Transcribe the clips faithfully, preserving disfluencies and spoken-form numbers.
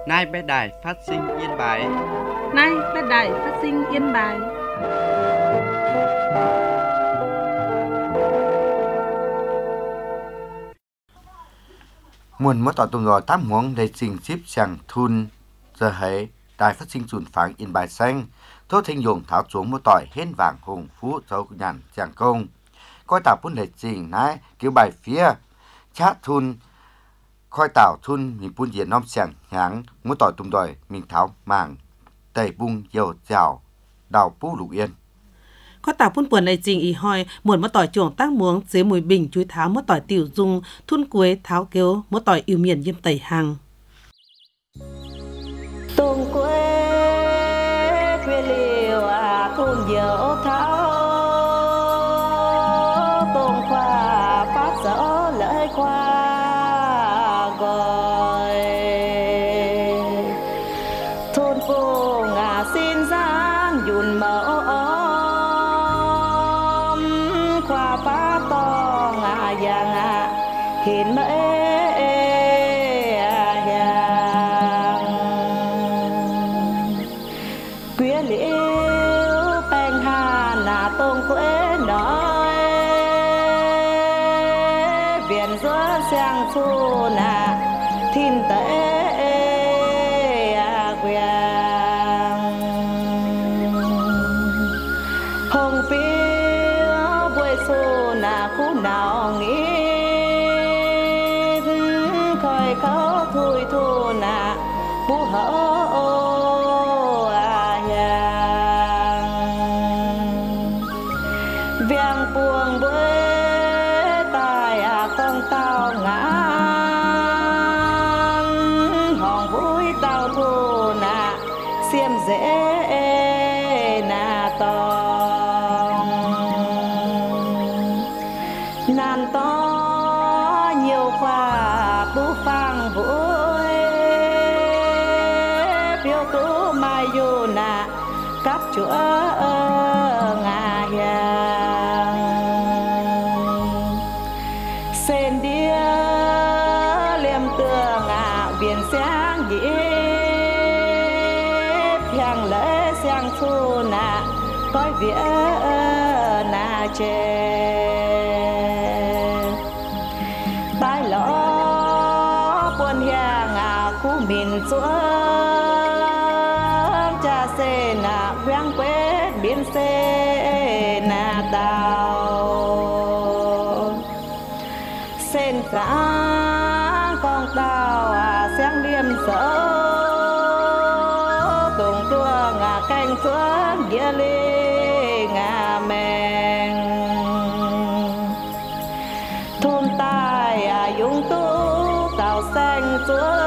Nay bé đài phát sinh Yên Bái. Nay bé đài phát sinh Yên Bái. Muôn mất tỏ tùng rồi tám muỗng để trình xếp chẳng thun giờ hãy đài phát sinh dùn phẳng Yên Bái xanh thốt thanh dùng tháo xuống một tỏi hên vàng hùng phú dấu nhàn chẳng công coi tạo phun để trình nái kiểu bài phía chát thun coi tạo thun mình phun diện nom chẳng nháng một tỏi tùng rồi mình tháo màng tẩy bung dầu dào đào phú lục yên có tạo phun quần này trình ý hỏi muốn mất tỏi chuồng tác muống dưới mùi bình chuối tháo mất tỏi tiểu dung thun quế tháo kêu mất tỏi yêu miền diêm tẩy hàng tùng quế quê liều à thun dầu tháo tùng khoa phát dở lợi khoa gọi thôn phố ngà xin giang dùn mẫu khoa phá to ngà già ngà hiện mê quê liễu bèn hà nà tôn quê nói biển giữa sang thu nà thiên tế hồng phiếu buổi xô nà khu nào nghĩ khơi khấu thui thu nà bu hở viang buông với tài à con tao ngã hòn vui tao thu nà xiêm dễ nà tòng nan to nhiều khoa tu phang vui phiêu tú mai dù nà cắp chúa ngà hiền sen đĩa liềm tường à biển sáng dĩ hàng lễ sang thu nà coi vía nà chê tai lõ buồn hiang à khu mình xuống cha xe nà viang quê biến xe nà tàu sen sáng con tàu à sáng liêm sở tùng tua ngà canh xuống nghĩa ly ngà mèn thôn tai à dung tú tàu xanh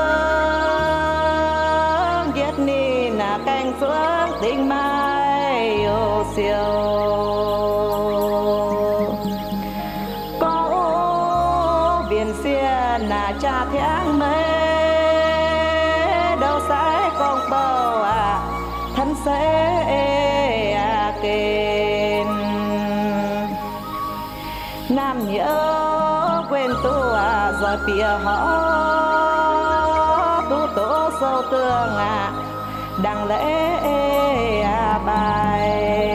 xuống viết ni nà canh xuống tình mai ô siêu có biển xia nà cha tháng mê đâu sai con bầu à thân sẽ à kền nam nhớ quên tu à rồi bìa họ tu tổ sâu tương à đằng lễ à bài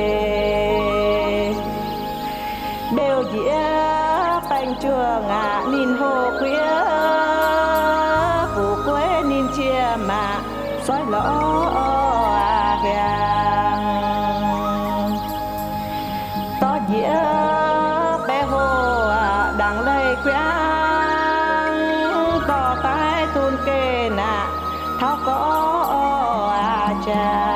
đều dĩa bánh chuồng à nín hồ khuya phủ quê nín chia mà soi lõ à gàng to dĩa bé hồ à đằng lây quang to tái thun kê nà tháo có à cha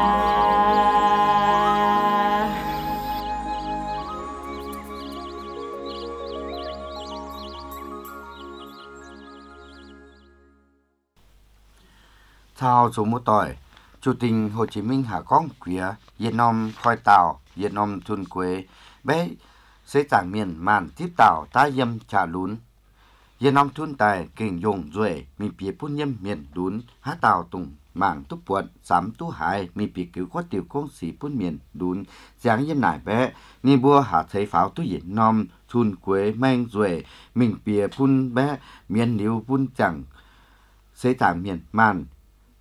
thao số một tỏi chủ tịch Hồ Chí Minh hạ con quía Việt Nam khoi tàu Việt Nam thun quế bé xây tảng miền màn tiếp tàu ta yêm trả lún Việt Nam thun tài kinh dùng rồi mi bìa phun yêm miền lún há tàu tùng mảng túc buồn sắm tú hải mi bìa cứu có tiểu công sĩ phun miền lún giáng yêm nải bé ni bua hạ thấy pháo tu Việt Nam thun quế mang rồi mình bìa phun bé miền liu phun chẳng xây tảng miền màn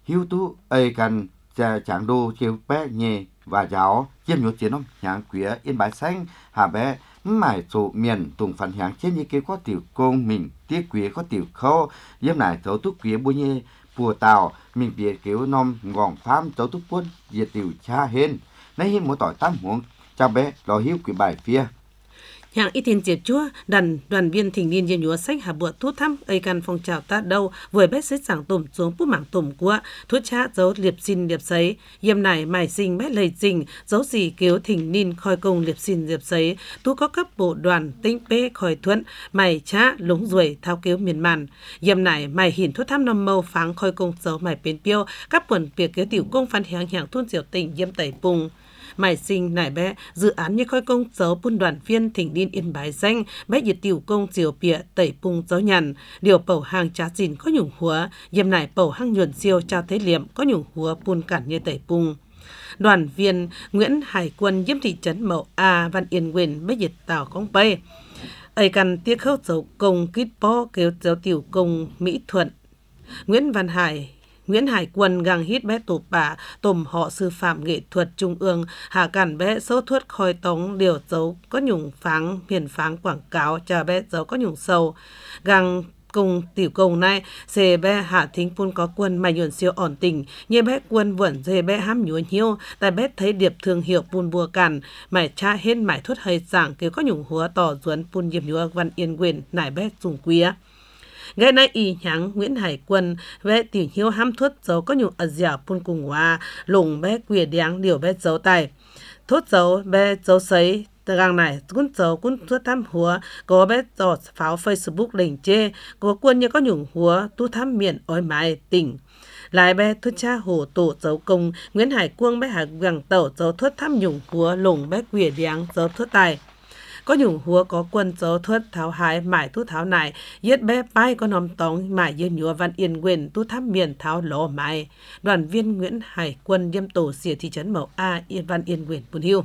hiếu tu ai cần cha chẳng đô chiều bé nhẹ và giáo chiêm nhớ chiến ông nhàng quía yên bái xanh hà bé mải số miền tùng phản hàng trên như kia có tiểu công mình tiếc quía có tiểu khâu yếm này tấu túc quía bùi nhẹ bùa tàu mình bịa kiểu nom ngọn phám tấu túc quân diệt tiểu cha hên nãy hiếm mỗi tỏi tám muỗng cha bé lo hiếu quỷ bài phía Hạng ít tiền diệt chúa, đoàn đoàn viên thanh niên diêm nhúa sách hà bữa thu thăm ấy căn phong trào ta đâu vừa bé xếp sảng tổm xuống bút mảng tổm của thuốc cha dấu liệp xin liệp sấy yêm này mài sinh bé lầy trình dấu gì kiếu thỉnh nín khoi công liệp xin liệp sấy tu có cấp bộ đoàn tinh bê khoi thuận mày cha lúng ruồi thao kiếu miền màn yêm này mài hiển thuốc thăm năm mâu pháng khoi công dấu mài bến piêu các quần việc kiếu tiểu công phan hạng hạng thôn diệu tỉnh yêm tẩy pùng mải sinh nải bé dự án như khoi công dấu buôn đoàn viên thỉnh niên yên bái danh bé nhiệt tiểu công diều bịa tẩy pung dấu nhằn điều bầu hàng trá dìn có nhủng húa yêm nải bầu hang nhuận siêu trao thế liệm có nhủng húa buôn cản như tẩy pung đoàn viên Nguyễn Hải Quân yêm thị trấn Mậu A Văn Yên Quyền bé nhiệt tàu công bay ấy căn tiếc khâu dấu công kít po kêu dấu tiểu công Mỹ Thuận Nguyễn Văn Hải Nguyễn Hải Quân găng hít bé tổ bà tùm họ sư phạm nghệ thuật trung ương hạ cản bé sâu thuất khoi tống điều dấu có nhủng pháng hiền pháng quảng cáo chờ bé dấu có nhủng sâu găng cùng tiểu công này xê bé hạ thính phun có quân mà nhuận siêu ổn tình như bé quân vẩn dê bé hám nhuận hiếu tại bé thấy điệp thương hiệu phun bùa cản mải cha hết mải thuất hơi giảng kêu có nhủng húa tỏ duẩn phun diêm nhúa Văn Yên Quyền nải bé dùng quý ngay nay y nháng Nguyễn Hải Quân bé tiểu hiếu ham thuốc dấu có nhung ở dẻo phun cùng hoa lùng bé quìa đáng điều bé dấu tài thuốc dấu bé dấu sấy gang này cũng dấu cũng thuốc thăm húa có bé dò pháo Facebook lình chê có quân như có nhung húa tu thăm miệng ôi mái tỉnh lại bé thuốc cha hồ tổ dấu công Nguyễn Hải Quân bé hạ găng tẩu dấu thuốc thăm nhung húa lùng bé quìa đáng dấu thuốc tài có nhung húa có quân dấu thuất tháo hái mải thu tháo nải yết bé bay có nóm tóng mải yên nhúa Văn Yên Quyền tu tháp miền tháo lỗ mải đoàn viên Nguyễn Hải Quân yêm tổ xỉa thị trấn Mậu A Yên Văn Yên Quyền Bùn Hiu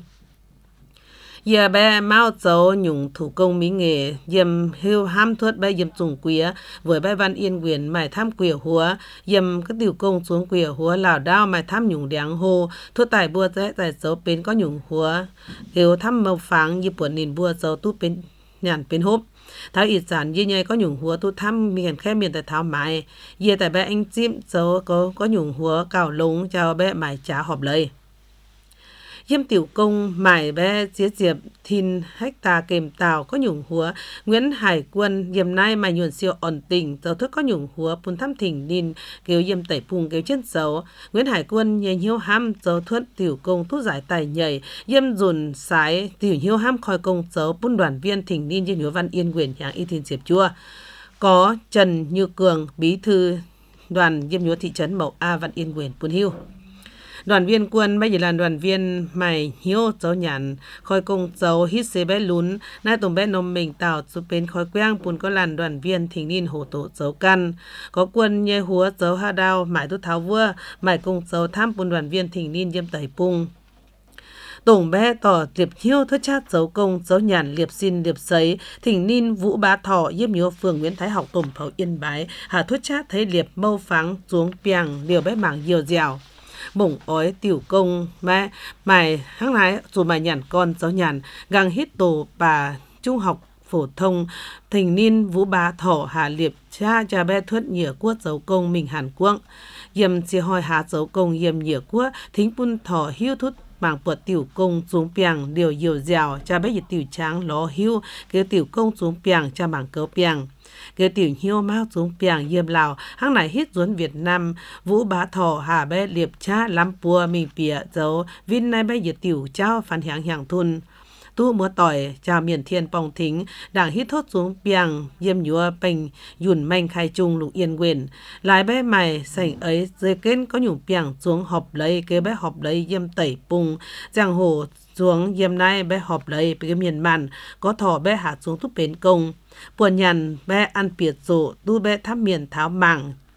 giờ bé mau dấu nhung thủ công mỹ nghệ yêm hưu ham thuất bé yêm dùng quía với bé Văn Yên Quyền mải tham quìa húa yêm các tiểu công xuống quìa húa lào đao mải tham nhung đáng hô thuất tài bua rẽ tài dấu bên có nhung húa hiếu thăm màu pháng như buồn nền bua dấu tu bên nhàn bên hốp tháo ít sản như nhây có nhung húa tu thăm miền khe miền tại tháo mái giờ tại bé anh chim dấu có có nhung húa cào lúng chào bé mải trả họp lời yêm tiểu công mải bé chia diệp thìn hecta kèm tàu có nhung húa Nguyễn Hải Quân yêm nay mải nhuận siêu ổn tình dấu thuốc có nhung húa phun thăm thỉnh nín kêu yêm tẩy phùng kêu chân dấu Nguyễn Hải Quân nhây hiếu ham dấu thuốc tiểu công thuốc giải tài nhảy yêm dùn sái tiểu hiếu ham khoi công dấu buôn đoàn viên thỉnh nín yêm nhúa Văn Yên Quyền hạng y thìn diệp chua có Trần Như Cường bí thư đoàn yêm nhúa thị trấn Mậu A Văn Yên Quyền Bùn Hiu đoàn viên quân bây giờ là đoàn viên mày hiếu dấu nhàn khoi công dấu hít xế bé lún nai tùng bé nôm mình tạo giúp bên khoi quang bùn có làn đoàn viên thỉnh niên hồ tổ dấu căn có quân nhê húa dấu ha đao mải tu tháo vua mải công dấu tham bùn đoàn viên thỉnh niên yêm tẩy pung tổng bé tỏ liệp hiếu thuất chát dấu công dấu nhàn liệp xin liệp sấy thỉnh niên Vũ Bá Thọ yêm nhúa phường Nguyễn Thái Học tổng phẩu Yên Bái hà thuất chát thấy liệp mâu pháng xuống piang điều bé mảng nhiều dẻo bổng ói tiểu công mẹ mày hăng lái dù mày nhàn con giáo nhàn găng hít tổ bà trung học phổ thông thỉnh niên Vũ Bá Thọ hà liệp cha cha bé thuất nhựa quốc dấu công mình Hàn Quốc yêm chia hoi hà dấu công yêm nhựa quốc thính bun thọ hiu thút mảng bột tiểu công xuống piang điều nhiều dẻo cha bé nhiệt tiểu tráng ló hiu cái tiểu công xuống piang cha mảng cấu piang cái tiểu hiếu mau xuống piang yêm Lào hang này hít ruốn Việt Nam Vũ Bá Thọ hà bé liệp cha lắm pua mình bịa dấu vin nay bé nhiệt tiểu trao phản hạng hàng thun tu múa tỏi chào miền thiên pong thính đảng hít thốt xuống piang yêm nhúa bành dùn manh khai trung lục Yên Quyền lái bé mày sảnh ấy dây kên có nhung piang xuống họp lấy cái bé họp lấy yêm tẩy pung giang hồ xuống yêm nay bé họp lấy cái miền màn có thọ bé hạ xuống túp bến công buồn nhàn bé ăn piệt rộ tu bé thăm miền tháo mảng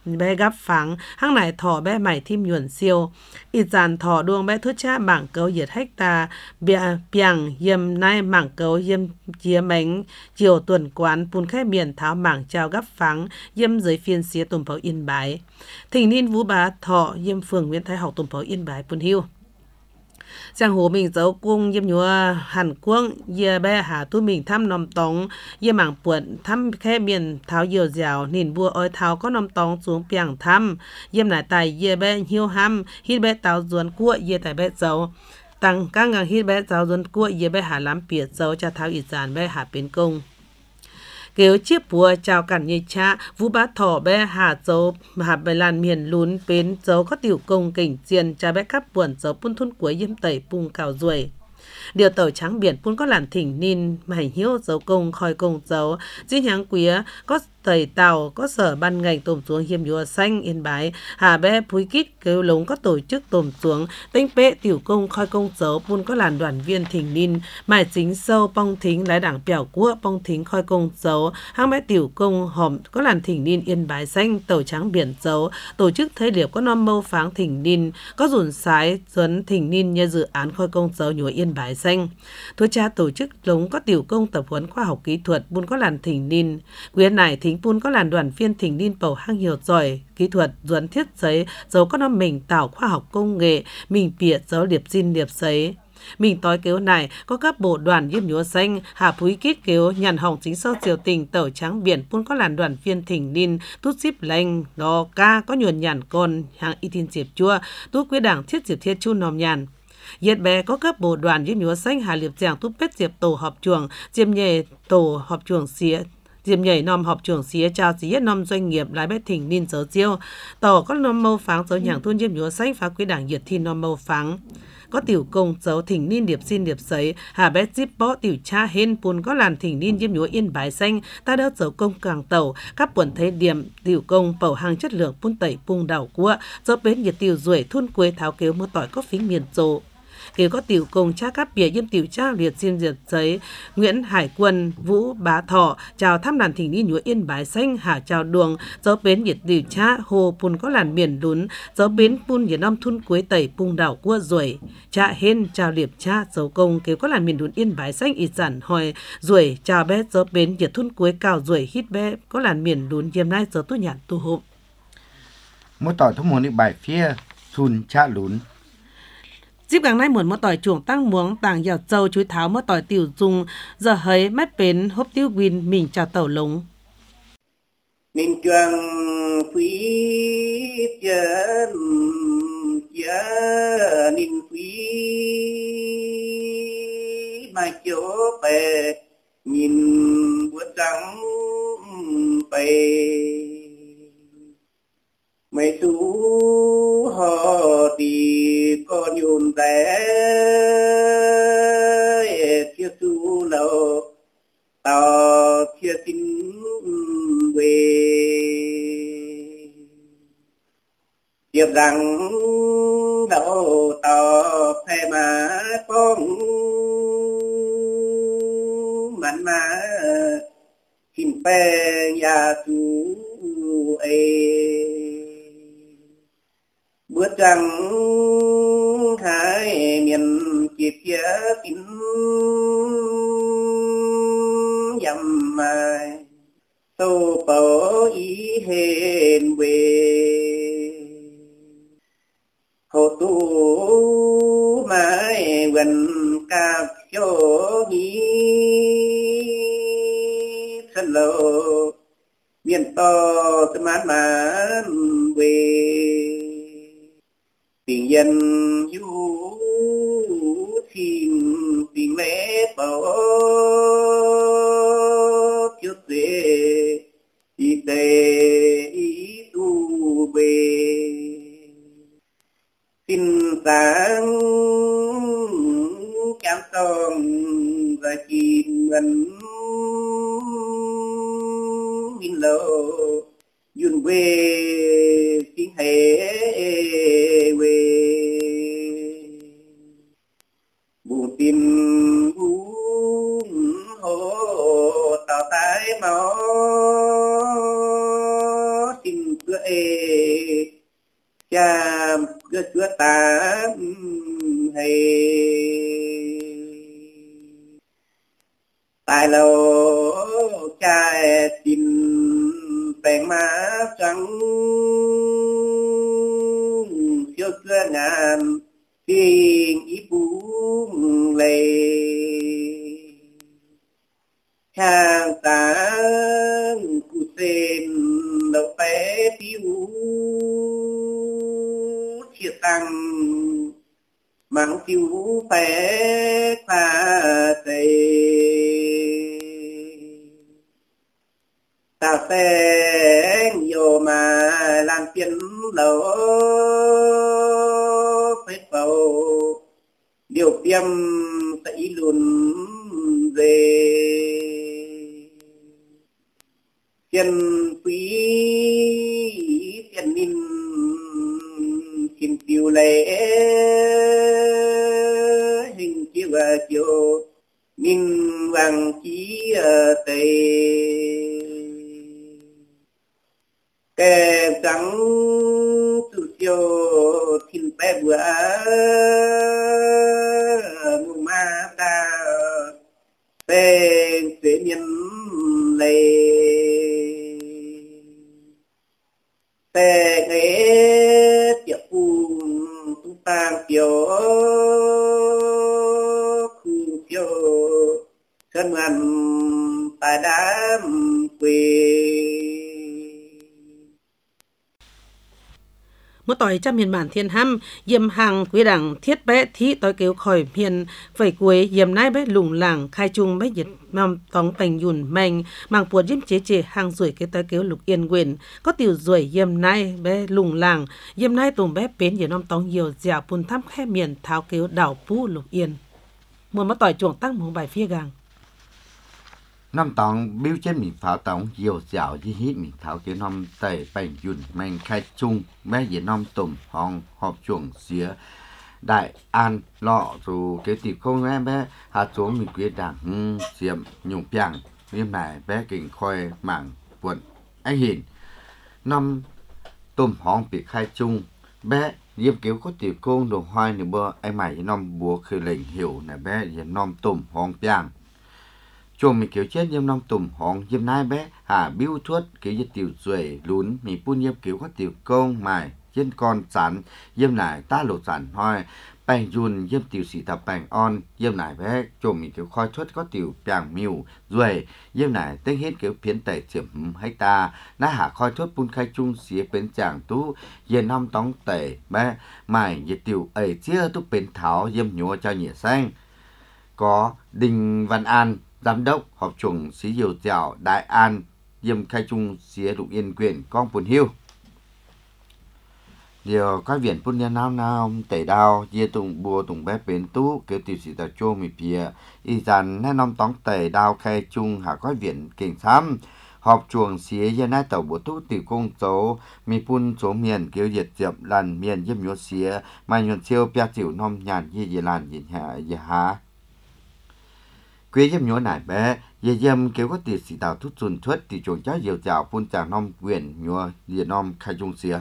bé gấp phẳng hang này thỏ bé mày thim nhuận siêu ít dàn thỏ đuông bé thút cha mảng cấu diệt hecta bia piang yêm nay mảng cấu yêm chia bánh chiều tuần quán pun khai miền tháo mảng trao gấp phẳng yêm dưới phiên xía tùm pháo yên bái thỉnh niên vũ bá thọ yêm phường Nguyễn Thái học tùm pháo yên bái pun hiu giang hồ mình dấu cung yếm nhúa Hàn Quốc yê bé hà tu mình thăm nòm tống yê mảng puộn thăm khe miền tháo dìu dẻo nìn bùa oi tháo có nòm tống xuống piang thăm yêm nải tài yê bé hiu ham hít bé táo duốn cua yê tài bé dấu tăng các ngang hít bé táo duốn cua yê bé hà lắm piệt dấu cha tháo ít giàn bé hà biến công kéo chiếc bùa chào cản như cha vũ bá thỏ bé hà dấu hà bài làn miền lún bến dấu có tiểu công cảnh diện cha bé cắp buồn dấu pun thun cuối yếm tẩy pung cào ruồi điều tàu trắng biển pun có làn thỉnh nin mảnh hiếu dấu công khoi công dấu dĩ nháng quía có tẩy tàu có sở ban ngành tôm xuống hiêm nhúa xanh yên bái hà bé phúi kít kêu lống có tổ chức tôm xuống tinh pệ tiểu công khoi công dấu pun có làn đoàn viên thỉnh nin mài chính sâu pong thính lái đảng bèo cua pong thính khoi công dấu hang bé tiểu công hòm có làn thỉnh nin yên bái xanh tàu trắng biển dấu tổ chức thế liệp có non mâu pháng thỉnh nin có dùn sái duấn thỉnh nin như dự án khoi công dấu nhúa yên bái xanh thôi cha tổ chức lống có tiểu công tập huấn khoa học kỹ thuật pun có làn thỉnh nin quyến này thính pun có làn đoàn viên thỉnh nin bầu hang nhiều giỏi kỹ thuật duấn thiết giấy dấu có năm mình tạo khoa học công nghệ mình bịa dấu liệp xin liệp giấy mình tối kéo này có các bộ đoàn yếm nhúa xanh hà phúi kít kéo nhàn hồng chính sau triều tình tàu trắng biển pun có làn đoàn viên thỉnh nin tút ship lành ngò ca có nhuần nhàn con hàng y tin diệp chua tút quế đảng thiết diệp thiết chu nòm nhàn Yết bé có các bộ đoàn yếm nhúa xanh hà liệp giảng tút pết diệp tổ họp chuồng diêm nhề tổ họp chuồng xía diệm nhảy nòm họp trưởng xía chào xía nòm doanh nghiệp lái bé thỉnh nin dấu chiêu tàu có nòm mâu pháng dấu nhàng thôn diêm nhúa xanh phá quý đảng diệt thi nòm mâu pháng có tiểu công dấu thỉnh nin điệp xin điệp sấy hà bé zip bó tiểu cha hên pun có làn thỉnh nin diêm nhúa yên bái xanh ta đỡ dấu công càng tàu các buồn thấy điểm tiểu công bầu hàng chất lượng pun tẩy pung đảo cua dấu bến nhiệt tiểu ruồi thun quế tháo kéo mưa tỏi có phính miền rộ kêu có tiểu công cha các bìa yếm tiểu cha liệt xin diệt giấy Nguyễn Hải Quân Vũ Bá Thọ chào thăm đàn thỉnh nin nhúa yên bái xanh hà chào đường dấu bến nhiệt tiểu cha hồ pun có làn miền lún dấu bến pun nhiệt năm thun cuối tẩy pung đảo cua ruồi cha hên chào liệp cha dấu công kêu có làn miền lún yên bái xanh ít giản hỏi ruồi chào bé dấu bến nhiệt thun cuối cào ruồi hít bé có làn miền lún yếm nay dấu tu nhàn tu hộp mỗi tỏi thông muốn đi bài phía thun cha lún dịp ngày nay muốn mơ tỏi chuồng tăng muống tàng dẻo châu chuối tháo mơ tỏi tiểu dùng giờ hấy mép bến hốp tiêu win mình chào tàu lống mình chuồng quý chân chớ ninh quý mà chỗ bè nhìn bữa trắng bè mày tú họ thì có nhùn té chia su lầu tao chia xin về tiếp rằng đậu tao phải mà con mặn mà xin pe nhà chú ấy bữa trăng hai miền chiếc kia kín dầm mai tô bảo ý hên về hồ tu mai gần cà chỗ nhí sân lô miền to tư mát mát về tình dân du xin tình lễ bảo trước về đi tề ý tu về xin sáng chạm tông và chìm gần in lô dùn về xin hệ về buồn tin buồn hồ tao tái máu xin cửa ê tám hay tại lâu trai tin bèn má trắng chưa cơ ngàn tiếng ý búng lệ hàng táng cụ sen đầu bé tiêu chia tăng mang tiêu bé pha tề ta sen vô mà làm tiền lỗ phép bầu điều tiêm sẽ luôn về tiền quý tiền ninh tiền tiêu lệ hình chiếu và chiều ninh vàng chí tề kèm trắng sự chiều thiên bé bữa mù ma ta tên sẽ nhân lệ tên ấy tiệp phù tung tang chiều khu chiều sân ngàn tại đám quê một tỏi trăm miền bản thiên hăm yếm hàng quý đảng thiết bé thí tỏi kêu khỏi miền phẩy cuối yếm nai bé lủng lảng khai chung bé nhiệt mầm tóng bành yùn manh mang buồn yếm chế chế hàng ruồi cái tỏi kêu lục yên quyền có tiểu ruồi yếm nai bé lủng lảng yếm nai tùng bé bến yếm nom tóng nhiều dẻo phun thăm khe miền tháo kêu đảo pu lục yên muốn một tỏi chuồng tăng một bài phía gàng năm tòng biểu trên mình pháo tòng nhiều dạo như hít mình tháo cái năm tẩy bành dùn mình khai chung bé gì năm tùm hong họp chuồng xía đại an lọ dù cái tiệp không em bé hạ xuống mình quyết đảng hưng diệm nhung piang nghiêm này bé kinh khoi mảng quận anh hiền năm tùm hong bị khai chung bé diệm kiểu có tiệp công đồ hoài nửa bơ anh mày năm búa khơi lệnh hiểu này bé gì năm tùm hong piang chuồng mình kiểu chết yếm năm tùm hong yếm nai bé hà biêu thuất kiểu như tiểu duệ lún mình phun yếm kiểu có tiểu công mài trên con sắn yếm nải ta lột sắn hoi bành dùn yếm tiểu sĩ tập bành on yếm nải bé chuồng mình kiểu khoi thuất có tiểu bàng miu duệ yếm nải tên hết kiểu phiến tẩy chiếm hay ta na hạ khoi thuất phun khai chung xía bên chàng tú yếm năm tóng tẩy bé mài yếm tiểu ấy chia tú bên tháo yếm nhúa cho nhẹ xanh có Đinh Văn An giám đốc họp chuồng xí diều dẻo Đại An yếm khai chung xía lục yên quyền con buồn hiu điều các viện phun nhân nào nào tẩy đào dê tùng bùa tùng bé bến tú kêu tiểu sĩ tà chô mì pìa y dàn nè nông tóng tẩy đào khai chung hạ các viện kinh xăm họp chuồng xía yên nai tàu bùa tú tiểu công dấu mì phun số miền kêu diệt diệp lần miền yếm nhô xía mà nhuận siêu bia tiểu nom nhàn dê dê làn dê hạ dê hạ quê yếm nhúa nải bé dê yếm kêu có tiểu sĩ tàu thút xuân thuất thì chuồng cháu diều dạo phun chàng nom quyền nhúa dê nom khai chung xía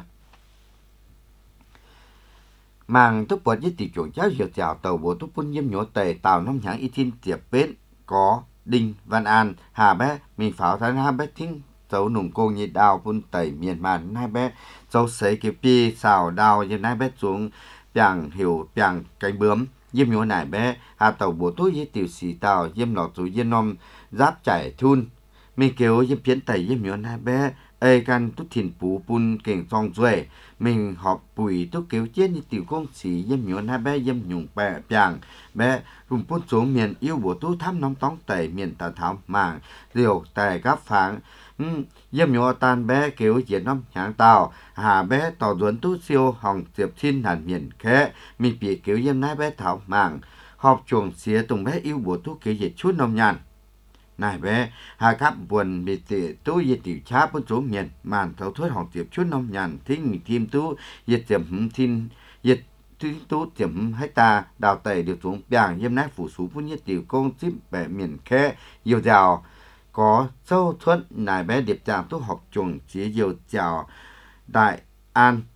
mang túc bột với tiểu chuồng cháu diều dạo tàu bộ túc phun yếm nhúa tề tàu nom nhãn y thiên tiệp bến có Đinh Văn An hà bé mình pháo thái hai bé thính dấu nùng cô như đào phun tẩy miền màn hai bé dấu sấy kiểu pi xào đào như hai bé xuống bàng hiểu bàng cánh bướm yếm nhúa nải bé hà tàu bộ túi với tiểu sĩ tàu yếm lọt dù yếm nom giáp chảy thun mình kêu yếm phiến tẩy yếm nhúa nải bé ê can tút thìn phú phun kềnh song duệ mình họp bùi tút kêu chết như tiểu công sĩ yếm nhúa nải bé yếm nhung bè bàng bé rung phun xuống miền yêu bộ tú thăm nóng tóng tẩy miền tà thảo màng diều tè gáp pháng yếm nhúa tan bé kêu diễn năm nháng tàu hà bé tàu duấn tú siêu hòng diệp xin hẳn miền khẽ mình bị kêu yếm nải bé thảo màng họp chuồng xía tùng bé yêu bộ tú kêu dịch chút nông nhàn này bé hà cáp buồn bị tệ tú yết tiểu cháp bốn số miền màn thấu thuốc hỏng tiệp chút nông nhàn thính mình thêm tú yết tiệm hứng thiên yết thính tú tiệm hecta đào tẩy được xuống bàng yếm nát phủ sú phun yết tiểu công xíp bẻ miền khẽ yêu dào có sâu thuất này bé điệp chàng tú học chuồng xía yêu dào Đại An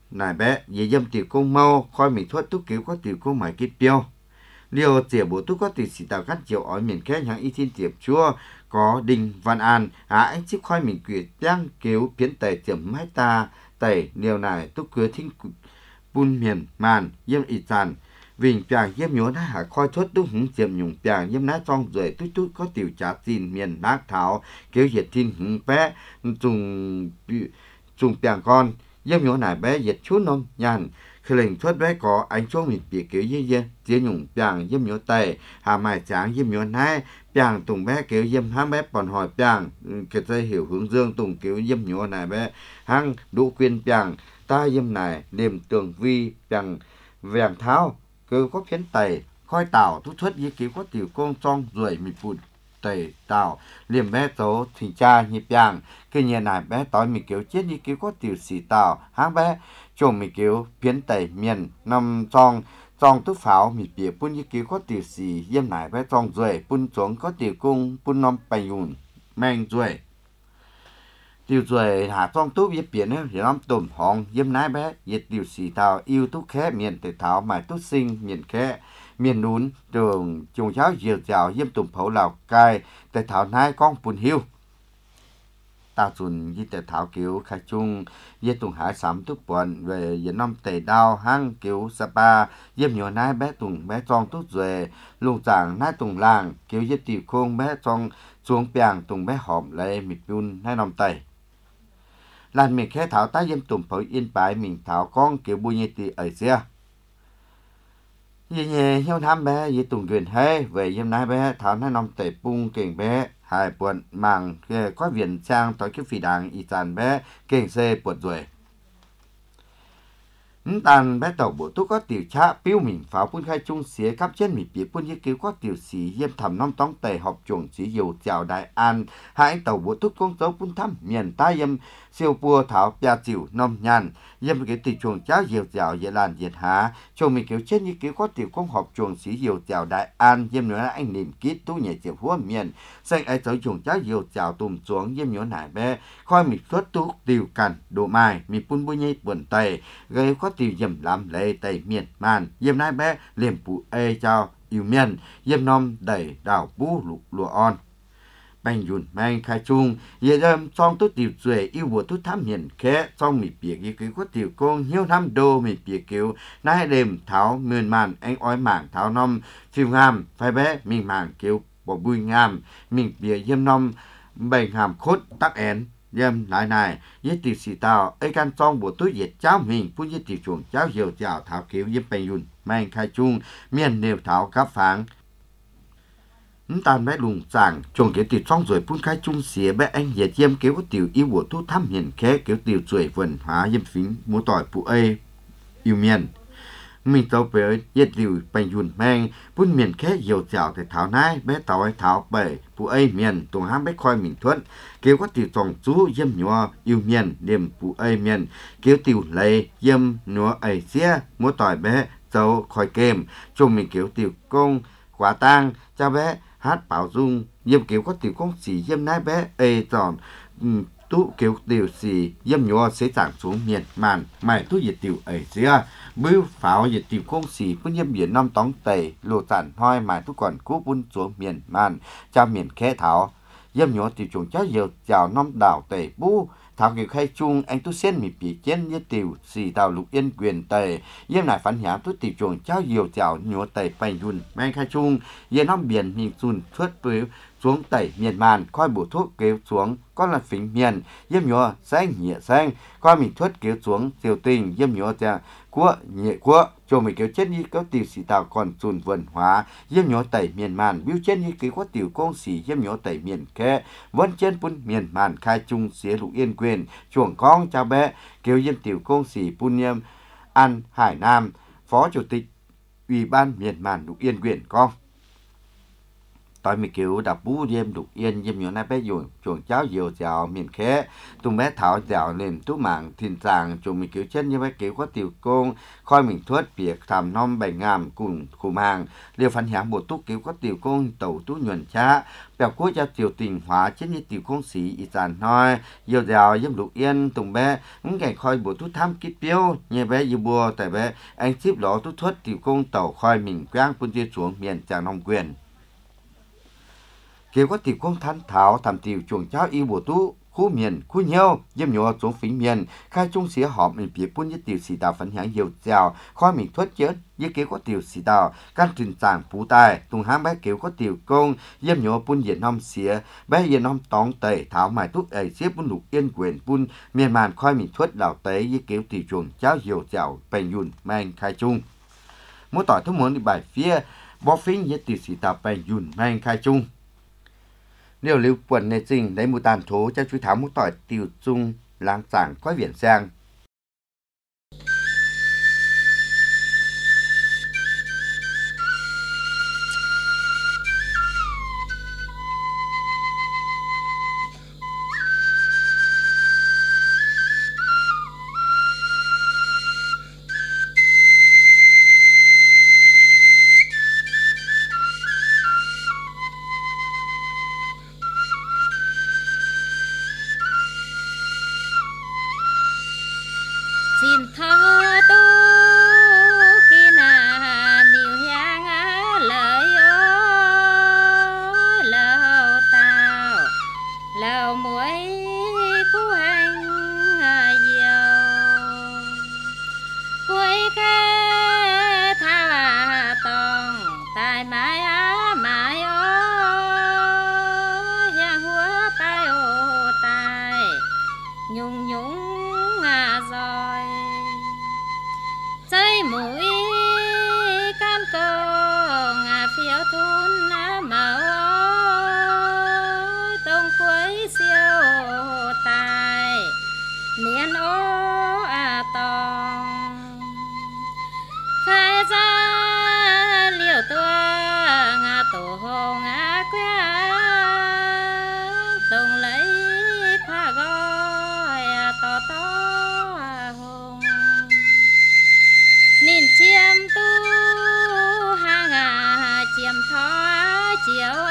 nài bé dì dâm tiểu công mau khoi mình thoát túc cứu có tiểu công mãi kết tiêu liều tiểu bộ túc có tiểu sĩ tạo cắt chiều ói miền khé hàng y thiên tiệp chua có Đinh Văn An á anh chip khoi mình quyệt đang cứu biến tẩy tiệm hai ta tẩy liều này túc cứ thinh bun miền màn yếm ít tàn Vinh piang yếm nhốn hạ khoi thoát túc hứng tiệm nhung piang yếm ná trong rồi túc túc có tiểu trả tin miền bác thảo kéo diệt thiên hứng bé trùng trùng piang con yếm nhốn này bé diệt chút nôm nhàn khi lệnh thoát bé có anh chỗ mình bị kéo dây dây tiếng nhung piang yếm nhốn tẩy hà mai tráng yếm nhốn hai piang tùng bé kéo yếm hám bé còn hỏi piang cái dây hiểu hướng dương tùng kéo yếm nhốn này bé hăng đủ quyên piang ta yếm này niềm tường vi piang vàng tháo cứ có phiến tẩy khoi tảo thúc thuyết với cứu có tiểu công trong ruồi mì phụt tẩy tảo liềm bé tố thì cha nhịp piang cái nhà này bé tối mì cứu chết như cứu có tiểu xì tảo háng bé chồng mì cứu phiến tẩy miền nằm trong trong túc pháo mì bìa phun như cứu có tiểu xì yếm này bé trong ruồi phun xuống có tiểu cung phun nom bày yùn men ruồi tiểu ruồi hạ trong túc với biển ấy thì nó tôm hòn yếm nái bé nhiệt tiểu xì tàu yêu túc khé miền tây thảo mài túc sinh miền khé miền núi trường trùng cháo diều chảo yếm tôm phẩu lào cai tây thảo nái con phun hiu ta chuẩn với tây thảo kiểu khai trung với tùng hải sắm túc buồn về việt nam tây đao hang kiểu sapa yếm nhỏ nái bé tùng bé trong túc ruồi lùng chàng nái tùng làng kiểu với tiểu khôn bé trong xuống piang tùng bé hòm lấy mịt pun nái nòng tây lần mình khé thảo tá dâm tùng phẩu yên bái mình thảo con kiểu bùi nhị tì ở xưa như nhẹ hiếu tham bé với tùng quyền hê về dâm nái bé thảo nái nòng tây pung kềnh bé hai buồn màng có viện sang tới cái phi đảng y tàn bé kềnh xê buồn rồi tàn bé tàu bộ túc có tiểu cha piu mình pháo phun khai trung xía khắp trên mình bị phun như cứu có tiểu sĩ yếm thầm năm tông tề học chuồng sĩ dầu chào đại an hai tàu bộ túc công tấu phun thăm miền ta yếm siêu pua thảo bia chịu nôm nhàn yếm cái tiểu chuồng cháo dầu chào dễ làn diệt há chuồng mình cứu trên như cứu có tiểu công học chuồng sĩ dầu chào đại an yếm nữa anh niệm kít tú nhẹ chịu húa miền xanh ai tới chuồng cháo dầu chào tùm xuống yếm nhỏ nải bé khoi mình xuất tú tiểu cằn đồ mai mình phun bôi nhây buồn tề gây có tiểu dầm làm lệ tây miền màn yếm nái bé liềm phụ ê chào yêu miền yếm nom đẩy đảo bú lục lùa on bành yun mang khai trung ye đâm trong tốt tiểu duệ yêu bộ tốt tham hiền khé trong mì bìa kia cứ có tiểu công hiếu năm đô mì bìa kiểu nái đêm tháo mườn màn anh ói mảng tháo nom phiêu ngam phai bé mình mảng kiểu bỏ bùi ngam mình bìa yếm nom bành hàm khốt tắc én yếm lại này với tiểu sĩ tàu ấy can trong bộ túi diệt cháo mình phun với tiểu chuồng cháo dầu chảo thảo kiểu yếm bành yun mang khai trung miền đều thảo cáp pháng tàn bé lùng chàng chuồng kiểu tiểu trong rồi phun khai trung xía bé anh dệt yếm kiểu có tiểu yêu bộ thu thăm hiền khé kiểu tiểu chuỗi vườn hóa yếm phính múa tỏi phụ ê yêu miền mình tàu về yết liu bành yun mang phun miền khé dầu chảo thì thảo nái bé tàu ấy thảo bể phụ ê miền tuồng ham bé khoi mình thuận kiểu có tiểu tròn chú yếm nhua yêu miền điểm phụ ê miền kiểu tiểu lầy yếm nhua ê xía múa tỏi bé dầu khoi kem chung mình kiểu tiểu công quả tang cha bé hát bảo dung yếm kiểu có tiểu công xỉ yếm nái bé ê tròn tú kiểu tiểu xỉ yếm nhua sẽ chẳng xuống miền màn mày tú diệt tiểu ê xía bưu pháo diệt tiểu công xỉ phun yếm biển năm tóng tẩy lộ tản hoi mày tú còn cú bún xuống miền màn cha miền khé thảo yếm nhua tiểu chuồng cháo dầu chào năm đảo tẩy bu thảo kiểu khai chung anh tu sen mì bị chén với tiểu xì tàu lục yên quyền tề yếm lại phản hiểm tu tiểu chuồng cháo dầu chảo nhúa tề bành yun mang khai chung yếm năm biển mình xuân xuất bưu xuống tẩy miền màn coi bổ thuốc kéo xuống con là phình miền yếm nhúa xanh nhẹ xanh coi mình thuất kéo xuống tiểu tình yếm nhúa cha của nhẹ của cho mình kéo chết như có tiểu xì tàu còn xuân vườn hóa yếm nhúa tẩy miền màn biêu chết như kéo có tiểu công xì yếm nhúa tẩy miền khe vẫn trên phun miền màn khai chung xía lục yên quyền chuồng con cha bé kéo yếm tiểu công xì phun yếm an hải nam phó chủ tịch ủy ban miền màn lục yên quyền con ตอยมีเกี่ยวดับบูเยี่ยมดุเอียนเยี่ยมอยู่ในไปอยู่ช่วงเจ้าเยียวเจ้าเมียนแค่ตุ้มแม่เถาเจ้าเล่นตุ้หมางถิ่นจางจงมีเกี่ยวเช่นยังไงเกี่ยวก็ติวโกงคอยหมิ่นทวดเปียกทำน้อมใบงามกุ่นคูมางเรียวฟันหางบทตุกเกี่ยวก็ติวโกงเต่าตุ้หย่อนช้าแปลกู้จะติวติ่งหวาเช่นยี่ติวโกงสีอีสานน้อยเยียวเจ้าเยี่ยมดุเอียนตุ้มแม่มึงแก่คอยบททุทำกิดเปี้ยวเนี่ยแม่ยีบัวแต่แม่อังชิบหล่อทุทวดติวโกงเต่าคอยหมิ่นกลางปุ่นเจียสวงเมียนจากน้องเกวียนเกี่ยวกับติวกงทันเท้าทำติวช่วงเจ้าอีบัวตู้คู่เมียนคู่เหี่ยวเยี่ยมหยัวจงฝิงเมียนค่ายจงเสียหอมเป็นเปียปุ่นยี่ติวสีดาวฝันหางเหี่ยวเจ้าข้อมีทวดเจิดยี่เกี่ยวกับติวสีดาวการถึงจางปูตายตุงห้ามใบเกี่ยวกับติวกงเยี่ยมหยัวปุ่นเย็นน้อมเสียใบเย็นน้อมตองเตยเท้าหมายทุกเอ๋ยเสียปุ่นลูกเอี้ยนเกวียนปุ่นเมียนมานข้อยมีทวดเหล่าเตยยี่เกี่ยวติวช่วงเจ้าเหี่ยวเจ้าไปยุ่นแมงค่ายจุงมั่วต่อทั้งหมดในบ่ายเฟียบอฟิงยี่ติวสีดาวไปยุ่นแมงค่ายจุงNếu lưu quần này trình lấy một tàn thố cho chú tháo một tỏi tiêu chung lang giảng quay viễn sang. สินทอตูกีนานิวหางเลยโอ้เลาตาวเลามวยคู่หังเยียวป่วยแค่ท่าต้องตายไม้อาไม้โอ้ยังหัวไปโอ้ตายยุ่งยุ่งซอยใจหมุยกันกงเฟียวทุนน้ำเมาตรงกล้วยเสียวตายเนียนโออาตองใครจะเลี้ยวตัวงาโตหงาแก้ตรงเลยผ้าก้อยต่อต่อนินเชียมตู้หางาเจียมท้อเจียว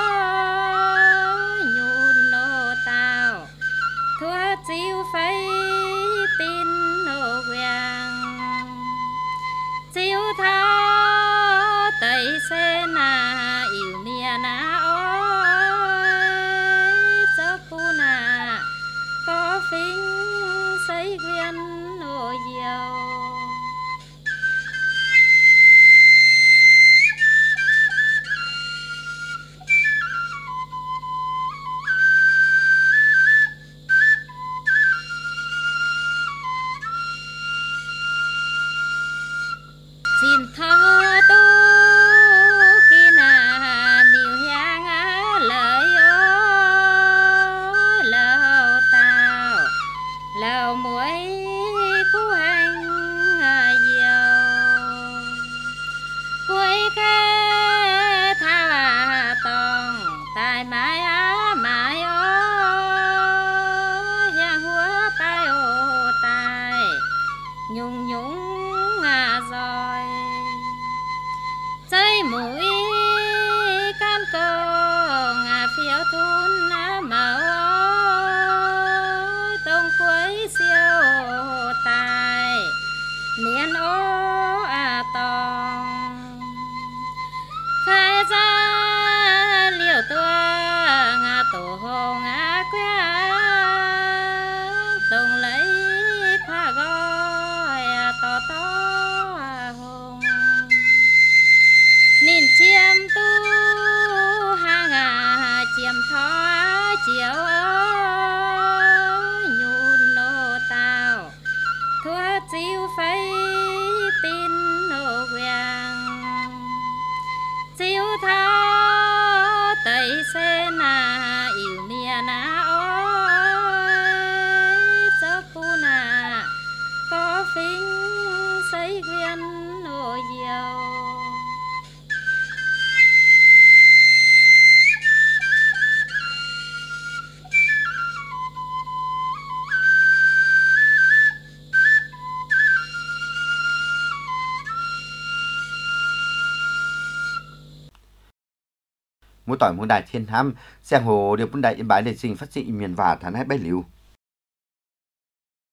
ยูนโนตาวทั่วจิวไฟปินโนเวียงจิวท้อไตเสนาอิวเมียนาโอ้เจ้าปูนาก็ฟิงใส่เกวียนโนเยียวสินทอตูกีนานิวหางเลยโอ้เลาตาวเลามวยคู่หังเยียวป่วยแค่ท่าต้องตายไม้อาไม้โอ้ยังหัวไปโอ้ตายยุ่งยุ่งซอยใจหมุยกันกงเฟียวทุนน้ำเมาตรงกล้วยเสียวตายเนียนโออาตองใครจะเลี้ยวตัวงาโตหงาแก้ตรงเลยผ้าก้อยต่อต่อนินเชียมตู้หางาเจียมท้อเจียวยูนโนตาวทั่วจิวไฟปินโนเวียงจิวท้อไตเสนาอิวเมียนาโอ้เจ้าปูนาก็ฟิงใส่เกวียนโนเยียว mỗi tỏi mỗi đại thiên ham sang hồ điều bún đại yên bái để sinh phát sinh miền và thán hai bái liu